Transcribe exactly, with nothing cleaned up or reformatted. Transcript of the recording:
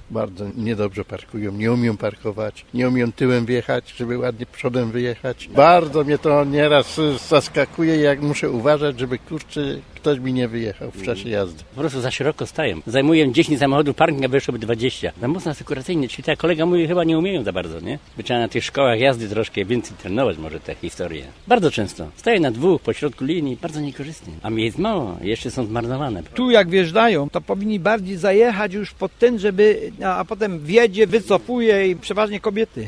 bardzo niedobrze parkują, nie umieją parkować, nie umieją tyłem wjechać, żeby ładnie przodem wyjechać. Bardzo mnie to nieraz zaskakuje, jak muszę uważać, żeby kurczę ktoś mi nie wyjechał w czasie jazdy. Po prostu za szeroko stają. Zajmuję dziesięć samochodów, parking, a wyszłoby dwadzieścia. Za mocno asekuracyjnie, czyli tak kolega mówi, chyba nie umieją za bardzo, nie? By trzeba na tych szkołach jazdy troszkę więcej trenować może te historie. Bardzo często. Staję na dwóch, po środku linii, bardzo niekorzystnie. A miejsc mało, jeszcze są zmarnowane. Tu jak wjeżdżają, to powinni bardziej zajechać już pod ten, żeby, a, a potem wjedzie, wycofuje i przeważnie kobiety.